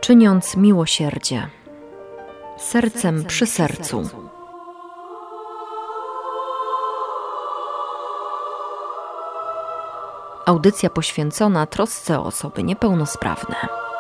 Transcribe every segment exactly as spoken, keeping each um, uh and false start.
czyniąc miłosierdzie. Sercem przy sercu. Audycja poświęcona trosce o osoby niepełnosprawne.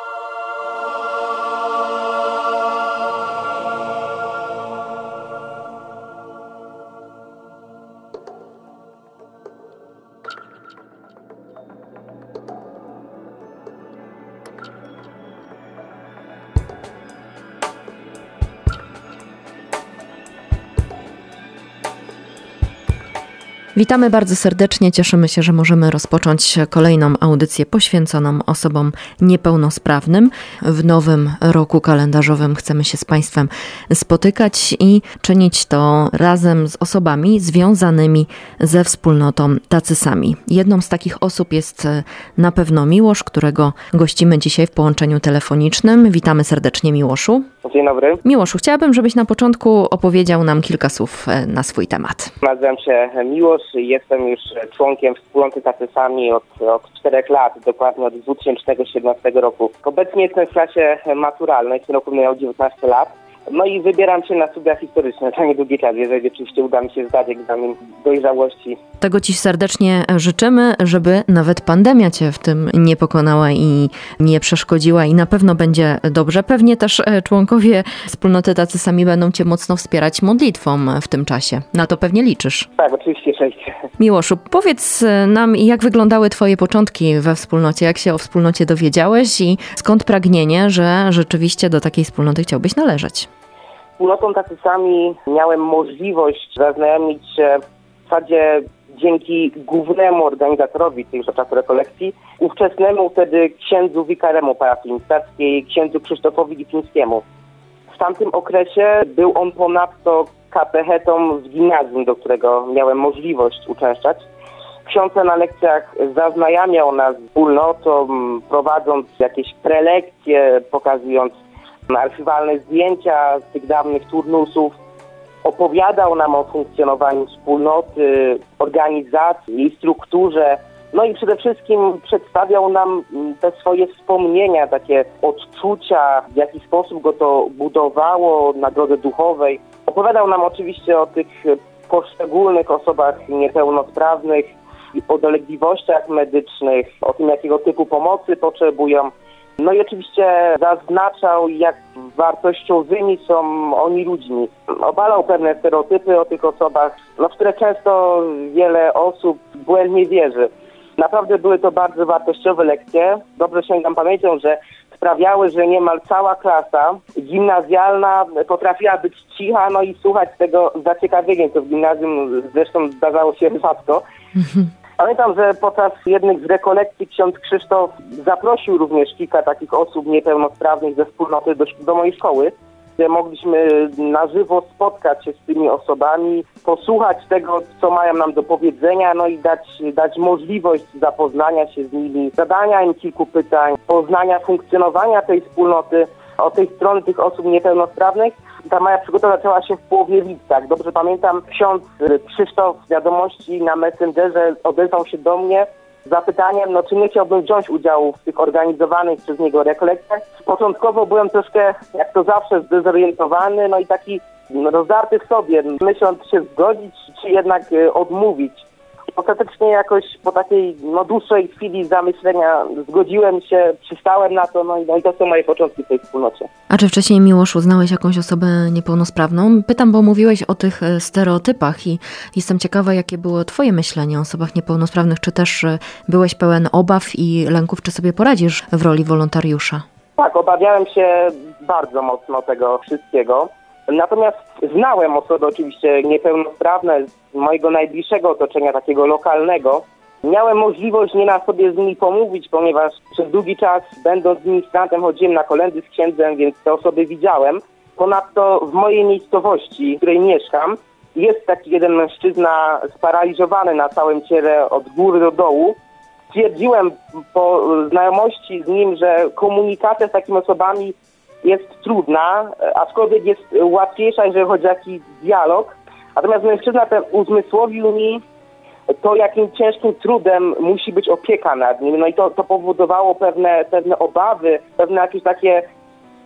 Witamy bardzo serdecznie, cieszymy się, że możemy rozpocząć kolejną audycję poświęconą osobom niepełnosprawnym. W nowym roku kalendarzowym chcemy się z Państwem spotykać i czynić to razem z osobami związanymi ze wspólnotą Tacy Sami. Jedną z takich osób jest na pewno Miłosz, którego gościmy dzisiaj w połączeniu telefonicznym. Witamy serdecznie, Miłoszu. Dzień dobry. Miłoszu, chciałabym, żebyś na początku opowiedział nam kilka słów na swój temat. Nazywam się Miłosz i jestem już członkiem wspólnoty Tacy Sami od, od czterech lat, dokładnie od dwa tysiące siedemnastego roku. Obecnie jestem w klasie maturalnej, w tym roku miał dziewiętnaście lat. No i wybieram się na studia historyczne za niedługi czas, jeżeli oczywiście uda mi się zdać egzamin dojrzałości. Tego Ci serdecznie życzymy, żeby nawet pandemia Cię w tym nie pokonała i nie przeszkodziła i na pewno będzie dobrze. Pewnie też członkowie wspólnoty Tacy Sami będą Cię mocno wspierać modlitwą w tym czasie. Na to pewnie liczysz. Tak, oczywiście, cześć. Miłoszu, powiedz nam, jak wyglądały Twoje początki we wspólnocie, jak się o wspólnocie dowiedziałeś i skąd pragnienie, że rzeczywiście do takiej wspólnoty chciałbyś należeć? Wspólnotą Tacy Sami miałem możliwość zaznajomić się w zasadzie dzięki głównemu organizatorowi tychże czasu rekolekcji, ówczesnemu wtedy księdzu wikaremu parafii ministrackiej, księdzu Krzysztofowi Lipińskiemu. W tamtym okresie był on ponadto katechetą w gimnazjum, do którego miałem możliwość uczęszczać. Ksiądz na lekcjach zaznajamiał nas z wspólnotą, prowadząc jakieś prelekcje, pokazując archiwalne zdjęcia z tych dawnych turnusów. Opowiadał nam o funkcjonowaniu wspólnoty, organizacji, jej strukturze. No i przede wszystkim przedstawiał nam te swoje wspomnienia, takie odczucia, w jaki sposób go to budowało na drodze duchowej. Opowiadał nam oczywiście o tych poszczególnych osobach niepełnosprawnych, o dolegliwościach medycznych, o tym, jakiego typu pomocy potrzebują. No i oczywiście zaznaczał, jak wartościowymi są oni ludźmi. Obalał pewne stereotypy o tych osobach, no, w które często wiele osób błędnie wierzy. Naprawdę były to bardzo wartościowe lekcje. Dobrze sięgam pamięcią, że sprawiały, że niemal cała klasa gimnazjalna potrafiła być cicha, no i słuchać tego z zaciekawieniem, co w gimnazjum zresztą zdarzało się rzadko. Pamiętam, że podczas jednych z rekolekcji ksiądz Krzysztof zaprosił również kilka takich osób niepełnosprawnych ze wspólnoty do, do mojej szkoły, gdzie mogliśmy na żywo spotkać się z tymi osobami, posłuchać tego, co mają nam do powiedzenia, no i dać, dać możliwość zapoznania się z nimi, zadania im kilku pytań, poznania funkcjonowania tej wspólnoty, od tej strony tych osób niepełnosprawnych. Ta moja przygoda zaczęła się w połowie lipca. Dobrze pamiętam, ksiądz Krzysztof z wiadomości na Messengerze odezwał się do mnie z zapytaniem, no czy nie chciałbym wziąć udziału w tych organizowanych przez niego rekolekcjach. Początkowo byłem troszkę, jak to zawsze, zdezorientowany, no i taki rozdarty w sobie, myśląc się zgodzić, czy jednak odmówić. Ostatecznie jakoś po takiej no, dłuższej chwili zamyślenia zgodziłem się, przystałem na to, no i, no i to są moje początki w tej wspólnocie. A czy wcześniej, Miłoszu, znałeś jakąś osobę niepełnosprawną? Pytam, bo mówiłeś o tych stereotypach i jestem ciekawa, jakie było Twoje myślenie o osobach niepełnosprawnych. Czy też byłeś pełen obaw i lęków, czy sobie poradzisz w roli wolontariusza? Tak, obawiałem się bardzo mocno tego wszystkiego. Natomiast znałem osoby oczywiście niepełnosprawne z mojego najbliższego otoczenia, takiego lokalnego. Miałem możliwość nie na sobie z nimi pomówić, ponieważ przez długi czas, będąc ministrantem, chodziłem na kolędy z księdzem, więc te osoby widziałem. Ponadto w mojej miejscowości, w której mieszkam, jest taki jeden mężczyzna sparaliżowany na całym ciele od góry do dołu. Stwierdziłem po znajomości z nim, że komunikacja z takimi osobami jest trudna, aczkolwiek jest łatwiejsza, jeżeli chodzi o jakiś dialog. Natomiast mężczyzna ten uzmysłowił mi to, jakim ciężkim trudem musi być opieka nad nim. No i to, to powodowało pewne, pewne obawy, pewne jakieś takie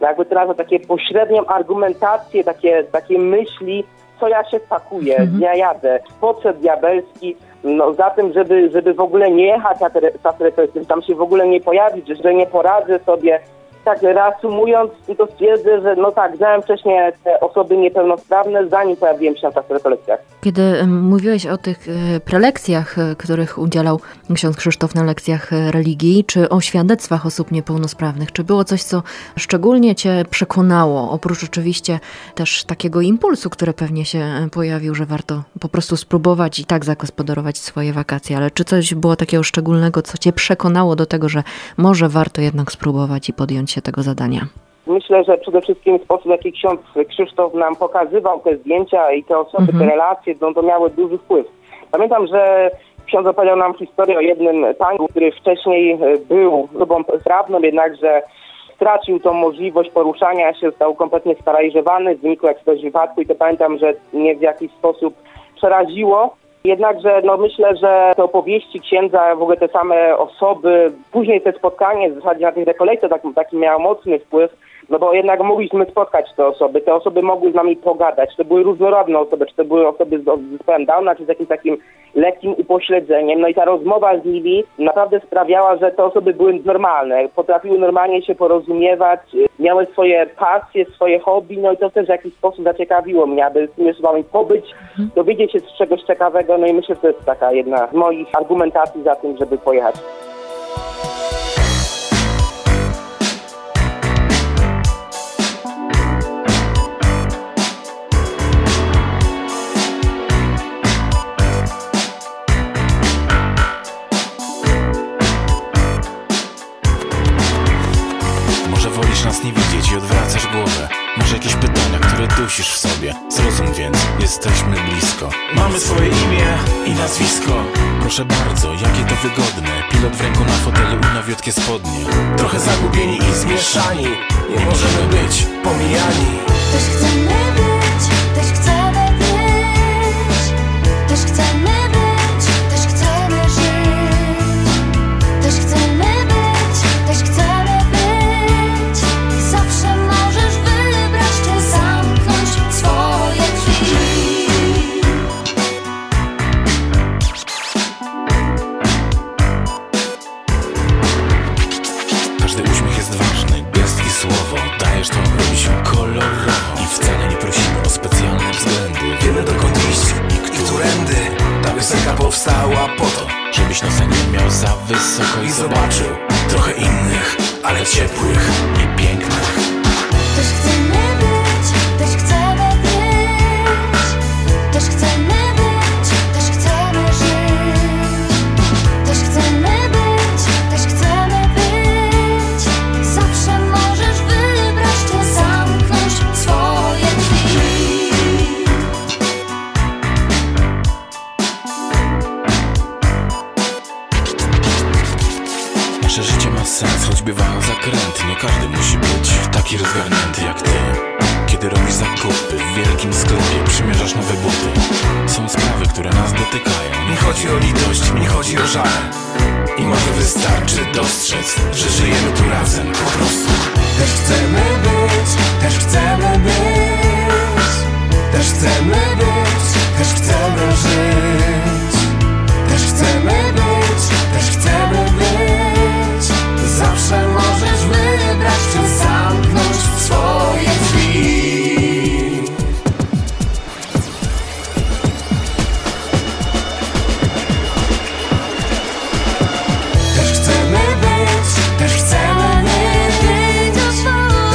jakby teraz na takie pośrednią argumentację, takie, takie myśli, co ja się spakuję, mhm. ja jadę, poczet diabelski, no za tym, żeby, żeby w ogóle nie jechać na te czasy represyjne, tam się w ogóle nie pojawić, że nie poradzę sobie. Tak reasumując, to stwierdzę, że no tak, znałem wcześniej te osoby niepełnosprawne, zanim pojawiłem się na czasy rekolekcjach. Kiedy mówiłeś o tych prelekcjach, których udzielał ksiądz Krzysztof na lekcjach religii, czy o świadectwach osób niepełnosprawnych, czy było coś, co szczególnie cię przekonało, oprócz oczywiście też takiego impulsu, który pewnie się pojawił, że warto po prostu spróbować i tak zagospodarować swoje wakacje, ale czy coś było takiego szczególnego, co cię przekonało do tego, że może warto jednak spróbować i podjąć się tego zadania? Myślę, że przede wszystkim sposób, w jaki ksiądz Krzysztof nam pokazywał te zdjęcia i te osoby, mhm. te relacje, to, to miały duży wpływ. Pamiętam, że ksiądz opowiedział nam historię o jednym panu, który wcześniej był osobą sprawną, jednakże stracił tą możliwość poruszania się, został kompletnie sparaliżowany w wyniku jakiegoś wypadku i to pamiętam, że mnie w jakiś sposób przeraziło. Jednakże no myślę, że te opowieści księdza, w ogóle te same osoby, później te spotkanie w zasadzie na tych rekolekcjach taki, taki miało mocny wpływ, no bo jednak mogliśmy spotkać te osoby, te osoby mogły z nami pogadać, to były różnorodne osoby, czy to były osoby z zespołem Downa, czy z jakimś takim lekkim upośledzeniem, no i ta rozmowa z nimi naprawdę sprawiała, że te osoby były normalne, potrafiły normalnie się porozumiewać, miały swoje pasje, swoje hobby, no i to też w jakiś sposób zaciekawiło mnie, aby z tymi osobami pobyć, dowiedzieć się z czegoś ciekawego, no i myślę, że to jest taka jedna z moich argumentacji za tym, żeby pojechać. Nas nie widzieć i odwracasz głowę. Może jakieś pytania, które dusisz w sobie. Zrozum więc, jesteśmy blisko. Mamy swoje imię i nazwisko. Proszę bardzo, jakie to wygodne. Pilot w ręku na fotelu i nowiutkie spodnie. Trochę zagubieni i zmieszani. Nie możemy być pomijani. Też chcemy być, też chcemy być. Też chcemy być, też chcemy żyć. Też chcemy być, też chcemy być. Zawsze możesz wybrać, czy zamknąć swoje drzwi. Każdy uśmiech jest ważny, gest i słowo. Dajesz to, robi się kolorowo. I wcale nie prosimy o specjalne względy. Wiemy dokąd iść i którędy. Ta piosenka powstała po to, żebyś nosa nie miał za wysoko i zobaczył trochę innych, ale ciepłych i pięknych. Też chcemy być, też chcemy być. Też chcemy być, też chcemy żyć. Też chcemy być, też chcemy być. Zawsze możesz wybrać, czy zamknąć swoje drzwi. Nasze życie ma sens, choć bywają zakręty. Nie każdy musi być taki rozgarnięty jak ty. Kiedy robisz zakupy w wielkim sklepie, przymierzasz nowe buty. Są sprawy, które nas dotykają. Nie chodzi o litość, nie chodzi o żal. I może wystarczy dostrzec, że żyjemy tu razem po prostu. Też chcemy być, też chcemy być. Też chcemy być, też chcemy żyć. Też chcemy być, też chcemy być. Zawsze możesz wybrać, czy zamknąć swoje drzwi. Też chcemy być, też chcemy być.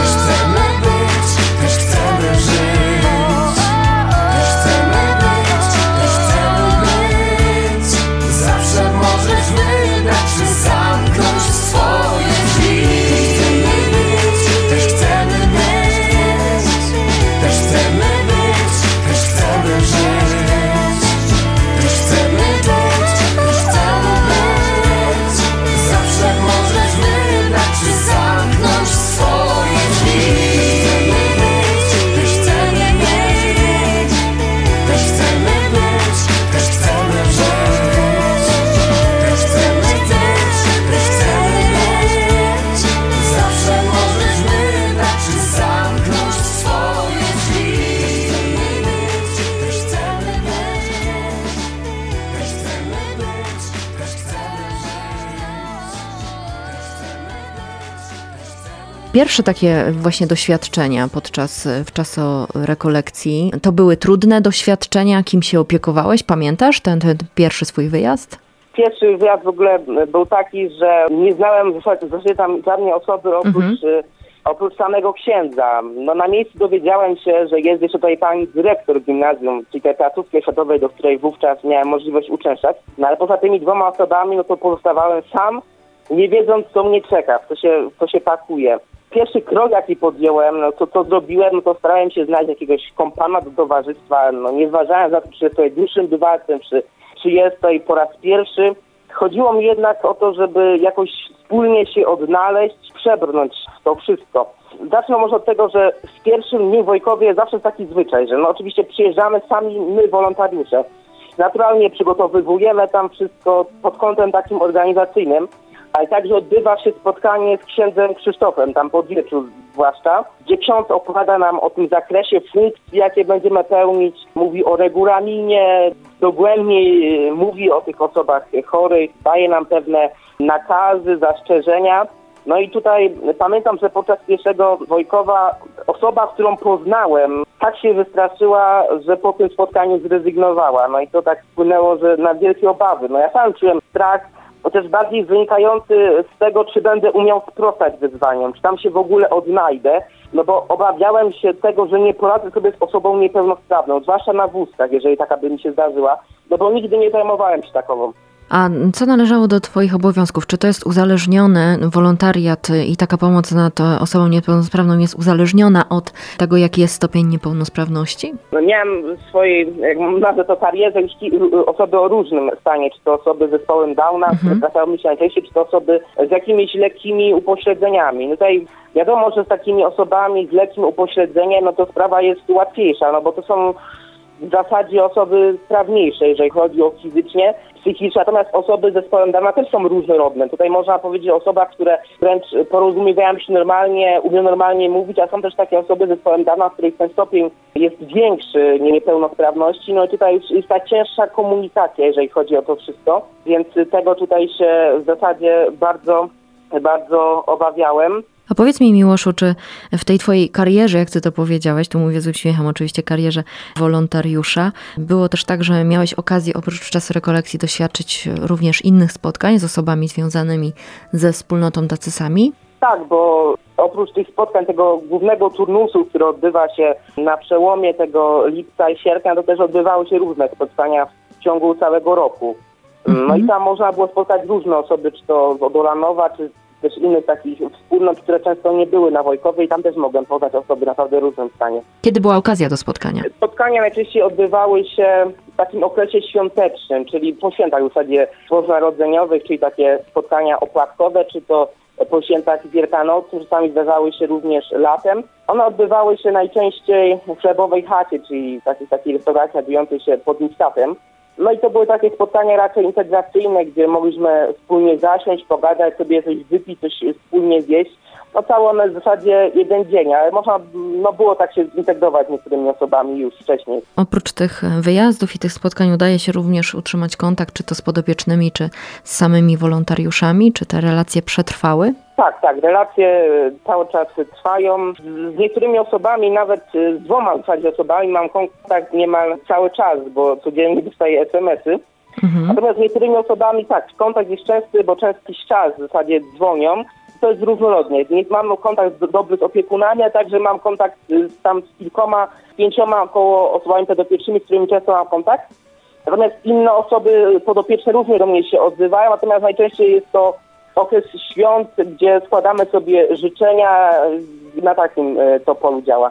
Pierwsze takie właśnie doświadczenia podczas wczasorekolekcji, to były trudne doświadczenia? Kim się opiekowałeś? Pamiętasz ten, ten pierwszy swój wyjazd? Pierwszy wyjazd w ogóle był taki, że nie znałem w zasadzie tam żadnej osoby oprócz, mhm. oprócz samego księdza. No na miejscu dowiedziałem się, że jest jeszcze tutaj pani dyrektor gimnazjum, czyli tej placówki oświatowej, do której wówczas miałem możliwość uczęszczać. No ale poza tymi dwoma osobami, no to pozostawałem sam, nie wiedząc, co mnie czeka, w co się, w co się pakuje. Pierwszy krok, jaki podjąłem, no to co zrobiłem, no to starałem się znaleźć jakiegoś kompana do towarzystwa, no nie zważając na to, czy jest to dłuższym bywalcem, czy, czy jest tutaj po raz pierwszy. Chodziło mi jednak o to, żeby jakoś wspólnie się odnaleźć, przebrnąć to wszystko. Zacznę może od tego, że w pierwszym dniu w Wojkowie jest zawsze taki zwyczaj, że no oczywiście przyjeżdżamy sami my, wolontariusze. Naturalnie przygotowujemy tam wszystko pod kątem takim organizacyjnym, ale także odbywa się spotkanie z księdzem Krzysztofem, tam pod wieczór zwłaszcza, gdzie ksiądz opowiada nam o tym zakresie funkcji, jakie będziemy pełnić, mówi o regulaminie, dogłębniej mówi o tych osobach chorych, daje nam pewne nakazy, zastrzeżenia. No i tutaj pamiętam, że podczas pierwszego Wojkowa osoba, którą poznałem, tak się wystraszyła, że po tym spotkaniu zrezygnowała. No i to tak wpłynęło, że na wielkie obawy. No ja sam czułem strach, chociaż bardziej wynikający z tego, czy będę umiał sprostać wyzwaniom, czy tam się w ogóle odnajdę, no bo obawiałem się tego, że nie poradzę sobie z osobą niepełnosprawną, zwłaszcza na wózkach, jeżeli taka by mi się zdarzyła, no bo nigdy nie zajmowałem się takową. A co należało do Twoich obowiązków? Czy to jest uzależnione, wolontariat i taka pomoc nad osobą niepełnosprawną jest uzależniona od tego, jaki jest stopień niepełnosprawności? No miałem w swojej, jak nazwę to karierze, już osoby o różnym stanie, czy to osoby z zespołem Downa, mhm. które trafiały mi się najczęściej, czy to osoby z jakimiś lekkimi upośledzeniami. No tutaj wiadomo, że z takimi osobami z lekkim upośledzeniem, no to sprawa jest łatwiejsza, no bo to są w zasadzie osoby sprawniejsze, jeżeli chodzi o fizycznie, psychicznie, natomiast osoby z zespołem Downa też są różnorodne. Tutaj można powiedzieć o osobach, które wręcz porozumiewają się normalnie, umieją normalnie mówić, a są też takie osoby z zespołem Downa, w których ten stopień jest większy niepełnosprawności. No i tutaj już jest ta cięższa komunikacja, jeżeli chodzi o to wszystko, więc tego tutaj się w zasadzie bardzo, bardzo obawiałem. A powiedz mi, Miłoszu, czy w tej twojej karierze, jak ty to powiedziałeś, tu mówię z uśmiechem oczywiście, karierze wolontariusza, było też tak, że miałeś okazję oprócz czasu rekolekcji doświadczyć również innych spotkań z osobami związanymi ze wspólnotą Dacysami? Tak, bo oprócz tych spotkań, tego głównego turnusu, który odbywa się na przełomie tego lipca i sierpnia, to też odbywały się różne spotkania w ciągu całego roku. No i tam można było spotkać różne osoby, czy to z Odolanowa, czy też innych takich wspólnot, które często nie były na Wojkowie i tam też mogłem poznać osoby naprawdę w różnym stanie. Kiedy była okazja do spotkania? Spotkania najczęściej odbywały się w takim okresie świątecznym, czyli po świętach w zasadzie bożonarodzeniowych, czyli takie spotkania opłatkowe, czy to po świętach Wielkanocy, czasami zdarzały się również latem. One odbywały się najczęściej w chlebowej chacie, czyli takiej, takiej restauracji znajdującej się pod Mistafem. No i to były takie spotkania raczej integracyjne, gdzie mogliśmy wspólnie zasiąść, pogadać, sobie coś wypić, coś wspólnie zjeść. No cały one w zasadzie jeden dzień, ale można no było tak się zintegrować z niektórymi osobami już wcześniej. Oprócz tych wyjazdów i tych spotkań udaje się również utrzymać kontakt, czy to z podopiecznymi, czy z samymi wolontariuszami? Czy te relacje przetrwały? Tak, tak, relacje cały czas trwają. Z niektórymi osobami, nawet z dwoma w zasadzie osobami mam kontakt niemal cały czas, bo codziennie dostaję es em esy. Mhm. Natomiast z niektórymi osobami tak, kontakt jest częsty, bo często jakiś czas w zasadzie dzwonią. To jest różnorodnie. Mam kontakt dobry z opiekunami, a także mam kontakt z, tam z kilkoma, pięcioma około osobami podopiecznymi, z którymi często mam kontakt. Natomiast inne osoby podopieczne również do mnie się odzywają, natomiast najczęściej jest to okres świąt, gdzie składamy sobie życzenia, na takim to polu działa.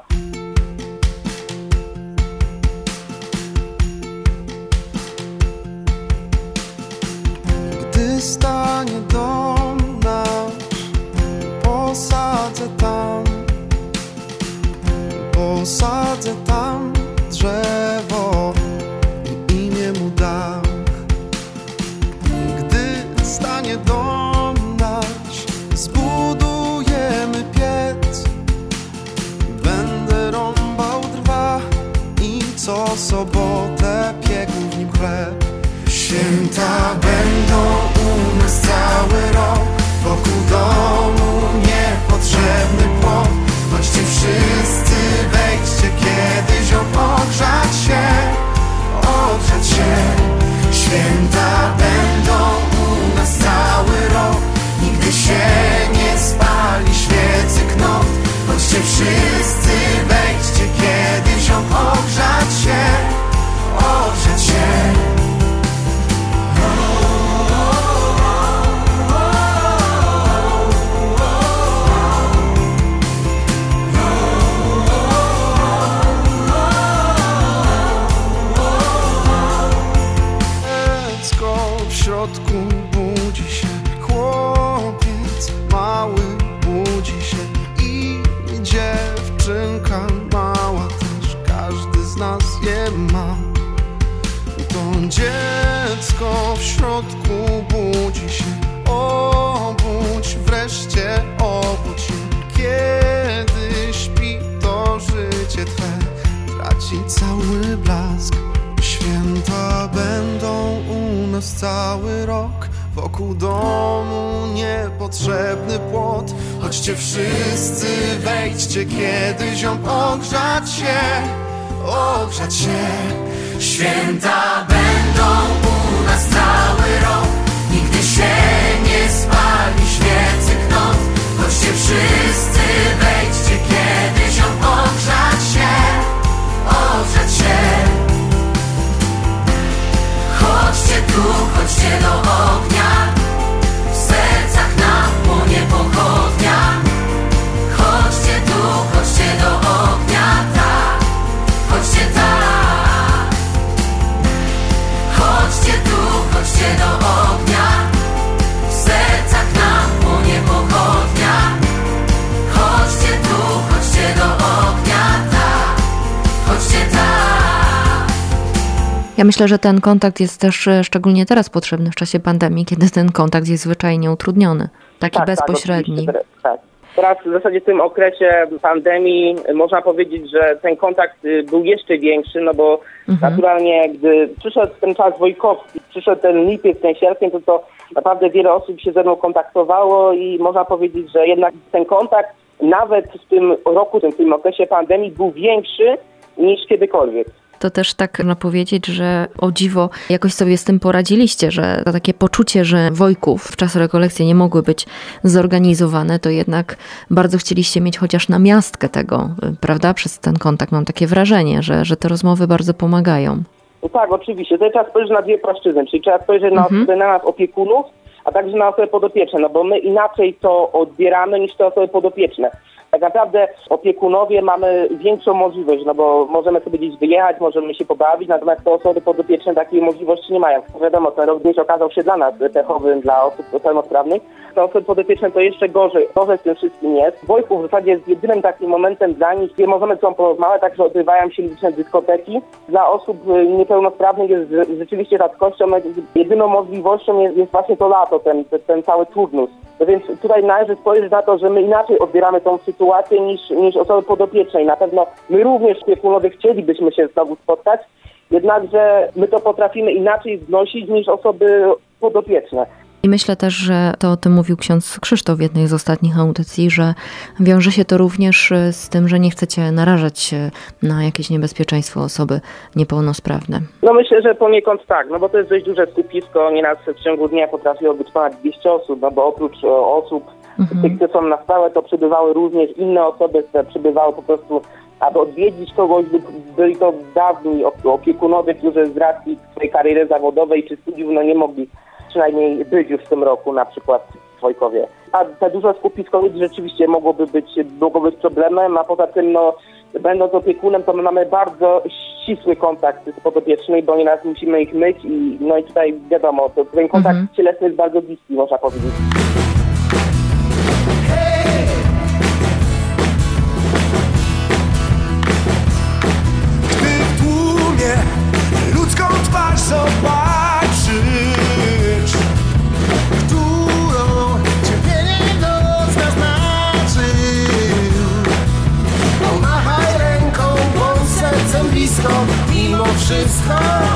Gdy stanie dom nasz, posadzę tam, posadzę tam drzewo i imię mu dam. Gdy stanie dom nasz, zbudujemy piec, będę rąbał drwa i co sobotę piekł w nim chleb. Święta będą u nas cały rok, wokół domu niepotrzebny budzi się, chłopiec mały budzi się i dziewczynka mała też, każdy z nas je ma. To dziecko w środku budzi się, obudź wreszcie, obudź się. Kiedy śpi, to życie twe traci cały blask. Święta będą u nas cały rok, wokół domu niepotrzebny płot. Chodźcie wszyscy, wejdźcie kiedyś ją ogrzać się, ogrzać się. Święta będą u nas cały rok, nigdy się nie spali świecy knot. Chodźcie wszyscy, wejdźcie kiedyś ją ogrzać się, ogrzać się. Chodźcie tu, chodźcie do ognia, w sercach nam płonie pochodnia. Chodźcie tu, chodźcie do ognia, tak, chodźcie tak. Chodźcie tu, chodźcie do ognia, w sercach nam płonie pochodnia. Chodźcie tu, chodźcie do ognia, tak, chodźcie tak. Ja myślę, że ten kontakt jest też szczególnie teraz potrzebny w czasie pandemii, kiedy ten kontakt jest zwyczajnie utrudniony, taki Tak, bezpośredni. Tak, tak. Teraz w zasadzie w tym okresie pandemii można powiedzieć, że ten kontakt był jeszcze większy, no bo mhm. naturalnie, gdy przyszedł ten czas wojkowski, przyszedł ten lipiec, ten sierpień, to, to naprawdę wiele osób się ze mną kontaktowało i można powiedzieć, że jednak ten kontakt nawet w tym roku, w tym okresie pandemii był większy niż kiedykolwiek. To też tak można powiedzieć, że o dziwo jakoś sobie z tym poradziliście, że to takie poczucie, że wojków w czasie rekolekcji nie mogły być zorganizowane, to jednak bardzo chcieliście mieć chociaż namiastkę tego, prawda? Przez ten kontakt mam takie wrażenie, że, że te rozmowy bardzo pomagają. No tak, oczywiście. Tutaj trzeba spojrzeć na dwie płaszczyzny, czyli trzeba spojrzeć na, Mhm. na nas opiekunów, a także na osoby podopieczne, no bo my inaczej to odbieramy niż te osoby podopieczne. Tak naprawdę opiekunowie mamy większą możliwość, no bo możemy sobie gdzieś wyjechać, możemy się pobawić, natomiast te osoby podopieczne takiej możliwości nie mają. Wiadomo, ten rok gdzieś okazał się dla nas pechowym, dla osób pełnosprawnych. Te osoby podopieczne to jeszcze gorzej, gorzej z tym wszystkim jest. Wojków w zasadzie jest jedynym takim momentem dla nich, gdzie możemy z sobą porozmawiać, także odbywają się liczne dyskoteki. Dla osób niepełnosprawnych jest rzeczywiście rzadkością, jedyną możliwością jest, jest właśnie to lato, ten, ten, ten cały turnus. No więc tutaj należy spojrzeć na to, że my inaczej odbieramy tą sytuację niż, niż osoby podopieczne. I na pewno my również opiekunowie chcielibyśmy się znowu spotkać, jednakże my to potrafimy inaczej znosić niż osoby podopieczne. I myślę też, że to o tym mówił ksiądz Krzysztof w jednej z ostatnich audycji, że wiąże się to również z tym, że nie chcecie narażać na jakieś niebezpieczeństwo osoby niepełnosprawne. No myślę, że poniekąd tak, no bo to jest dość duże skupisko, nieraz w ciągu dnia potrafiło być ponad dwieście osób, no bo oprócz o, osób, mhm. tych, które są na stałe, to przybywały również inne osoby, które przybywały po prostu, aby odwiedzić kogoś. Byli to dawni opiekunowie, którzy z racji swojej kariery zawodowej czy studiów no nie mogli przynajmniej być już w tym roku, na przykład w Wojkowie. A te duże skupisko ludzi rzeczywiście mogłoby być, mogło być problemem, a poza tym, no, będąc opiekunem, to my mamy bardzo ścisły kontakt z podopiecznymi, bo nieraz musimy ich myć i no i tutaj wiadomo, to ten kontakt mhm. cielesny jest bardzo bliski, można powiedzieć. Gdy w tłumie ludzką twarz zobaczysz, którą cierpienie nos naznaczy, pomachaj ręką, bądź sercem blisko, mimo wszystko.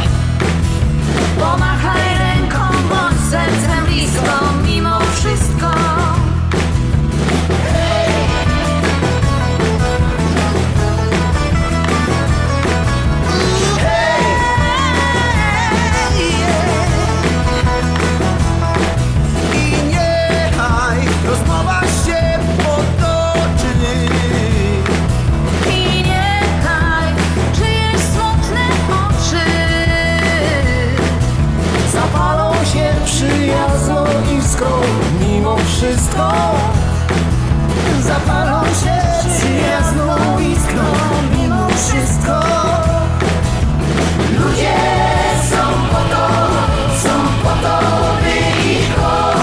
Pomachaj ręką, bądź sercem blisko, mimo wszystko. Rozmowa się potoczy I niechaj czyjeś smutne oczy zapalą się przyjazną iskrą, mimo wszystko. Zapalą się przyjazną iskrą, mimo wszystko. Ludzie są po to, są po to, by ich kochać.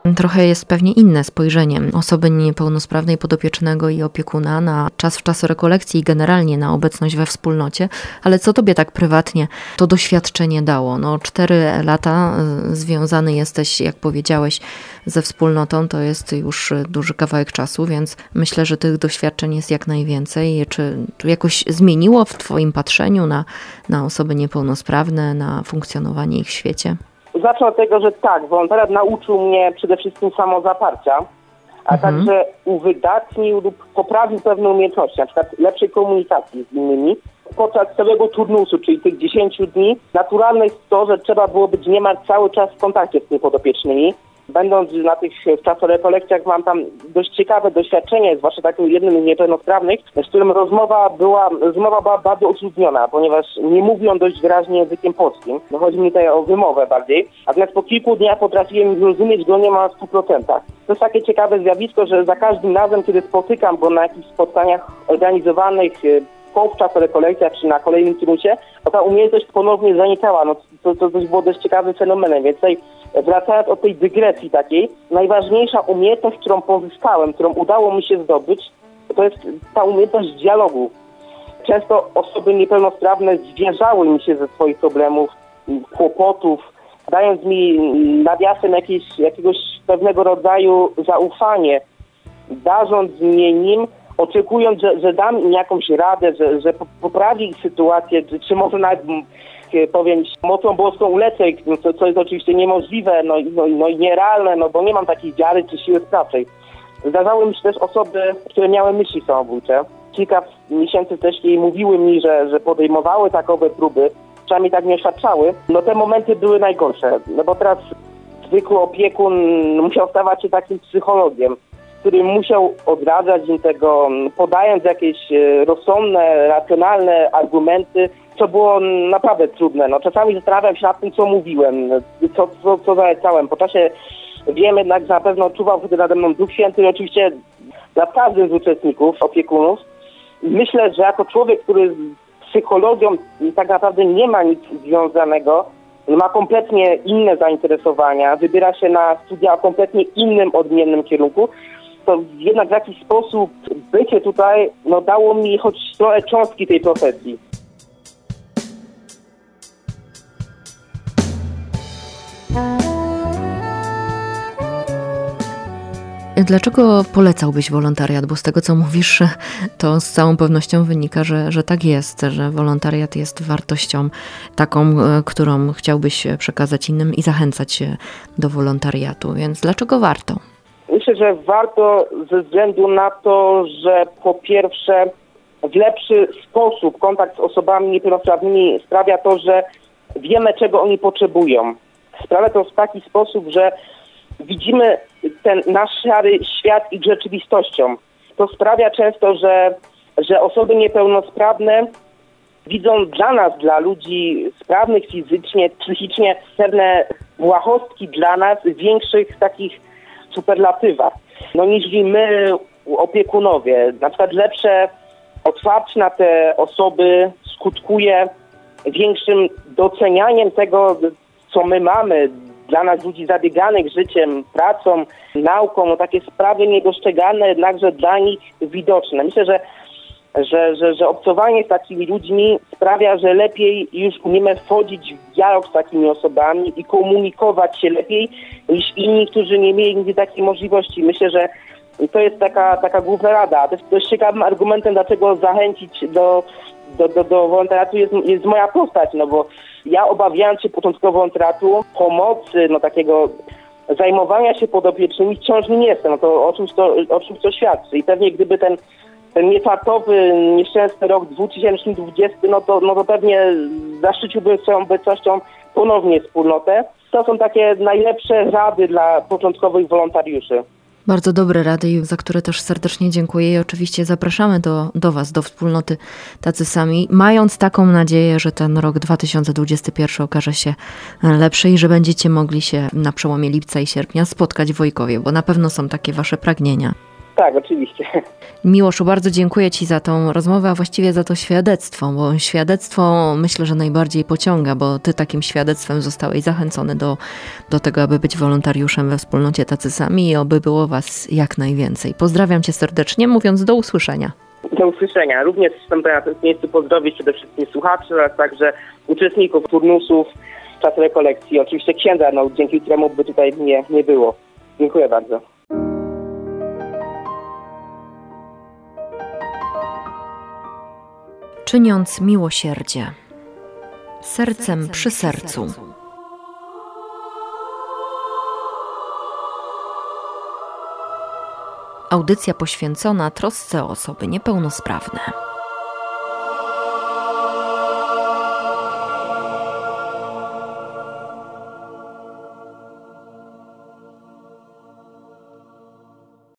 Trochę jest pewnie inne spojrzenie osoby niepełnosprawnej, podopiecznego i opiekuna na czas w czasu rekolekcji i generalnie na obecność we wspólnocie, ale co tobie tak prywatnie to doświadczenie dało? No cztery lata związany jesteś, jak powiedziałeś, ze wspólnotą, to jest już duży kawałek czasu, więc myślę, że tych doświadczeń jest jak najwięcej. Czy, czy jakoś zmieniło w twoim patrzeniu na, na osoby niepełnosprawne, na funkcjonowanie ich w świecie? Zacznę od tego, że tak, wolontariat nauczył mnie przede wszystkim samozaparcia, a mhm. także uwydatnił lub poprawił pewne umiejętności, na przykład lepszej komunikacji z innymi. Podczas całego turnusu, czyli tych dziesięciu dni, naturalne jest to, że trzeba było być niemal cały czas w kontakcie z tymi podopiecznymi. Będąc na tych czasorekolekcjach mam tam dość ciekawe doświadczenie, zwłaszcza takim jednym z niepełnosprawnych, z którym rozmowa była, rozmowa była bardzo utrudniona, ponieważ nie mówi on dość wyraźnie językiem polskim. No chodzi mi tutaj o wymowę bardziej. Natomiast po kilku dniach potrafiłem zrozumieć go niemal w stu procentach. To jest takie ciekawe zjawisko, że za każdym razem, kiedy spotykam go na jakichś spotkaniach organizowanych po czasorekolekcjach czy na kolejnym turnusie, to ta umiejętność ponownie zanikała. No to, to, to było dość ciekawym fenomenem, więc tutaj wracając od tej dygresji takiej, najważniejsza umiejętność, którą pozyskałem, którą udało mi się zdobyć, to jest ta umiejętność dialogu. Często osoby niepełnosprawne zwierzały mi się ze swoich problemów, kłopotów, dając mi nawiasem jakieś, jakiegoś pewnego rodzaju zaufanie, darząc mnie nim, oczekując, że, że dam im jakąś radę, że, że poprawi ich sytuację, czy, czy może nawet powiem mocą boską ulecę, no co, co jest oczywiście niemożliwe, no, no, no i nierealne, no bo nie mam takiej wiary czy siły sprawczej. Zdarzały mi się też osoby, które miały myśli samobójcze. Kilka miesięcy wcześniej mówiły mi, że, że podejmowały takowe próby, przynajmniej tak nie oświadczały. No te momenty były najgorsze, no bo teraz zwykły opiekun musiał stawać się takim psychologiem, który musiał odradzać im tego, podając jakieś rozsądne, racjonalne argumenty, co było naprawdę trudne. No, czasami zastanawiam się nad tym, co mówiłem, co, co, co zalecałem. Po czasie wiem jednak, że na pewno czuwał wtedy nade mną Duch Święty i oczywiście nad każdym z uczestników, opiekunów. Myślę, że jako człowiek, który z psychologią tak naprawdę nie ma nic związanego, ma kompletnie inne zainteresowania, wybiera się na studia o kompletnie innym, odmiennym kierunku, to jednak w jakiś sposób bycie tutaj no, dało mi choć trochę cząstki tej profesji. Dlaczego polecałbyś wolontariat? Bo z tego, co mówisz, to z całą pewnością wynika, że, że tak jest, że wolontariat jest wartością taką, którą chciałbyś przekazać innym i zachęcać się do wolontariatu. Więc dlaczego warto? Myślę, że warto ze względu na to, że po pierwsze w lepszy sposób kontakt z osobami niepełnosprawnymi sprawia to, że wiemy, czego oni potrzebują. Sprawia to w taki sposób, że widzimy ten nasz szary świat ich rzeczywistością. To sprawia często, że, że osoby niepełnosprawne widzą dla nas, dla ludzi sprawnych fizycznie, psychicznie, pewne błahostki dla nas w większych takich superlatywach, no niż my, opiekunowie. Na przykład lepsze otwarcie na te osoby skutkuje większym docenianiem tego, co my mamy, dla nas ludzi zabieganych życiem, pracą, nauką, no takie sprawy niedostrzegalne, jednakże dla nich widoczne. Myślę, że, że, że, że obcowanie z takimi ludźmi sprawia, że lepiej już umiemy wchodzić w dialog z takimi osobami i komunikować się lepiej niż inni, którzy nie mieli nigdy takiej możliwości. Myślę, że to jest taka, taka główna rada. To jest dość ciekawym argumentem, dlaczego zachęcić do, do, do, do wolontariatu jest, jest moja postać, no bo ja obawiając się początkowo wolontariatu, pomocy, no takiego zajmowania się podopiecznymi wciąż nie jestem. No to o czymś to, o czymś to świadczy. I pewnie gdyby ten, ten niefartowy, nieszczęsny rok dwa tysiące dwudziesty, no to, no to pewnie zaszczyciłbym swoją obecnością ponownie wspólnotę. To są takie najlepsze rady dla początkowych wolontariuszy. Bardzo dobre rady, za które też serdecznie dziękuję i oczywiście zapraszamy do, do Was, do wspólnoty Tacy Sami, mając taką nadzieję, że ten rok dwa tysiące dwudziesty pierwszy okaże się lepszy i że będziecie mogli się na przełomie lipca i sierpnia spotkać w Wojkowie, bo na pewno są takie Wasze pragnienia. Tak, oczywiście. Miłoszu, bardzo dziękuję Ci za tą rozmowę, a właściwie za to świadectwo, bo świadectwo myślę, że najbardziej pociąga, bo Ty takim świadectwem zostałeś zachęcony do, do tego, aby być wolontariuszem we wspólnocie Tacy Sami i oby było Was jak najwięcej. Pozdrawiam Cię serdecznie, mówiąc do usłyszenia. Do usłyszenia. Również chcę na tym miejscu pozdrowić przede wszystkim słuchaczy oraz także uczestników turnusów w czasie rekolekcji. Oczywiście księdza, no, dzięki któremu by tutaj nie, nie było. Dziękuję bardzo. Czyniąc miłosierdzie, sercem przy sercu. Audycja poświęcona trosce o osoby niepełnosprawne.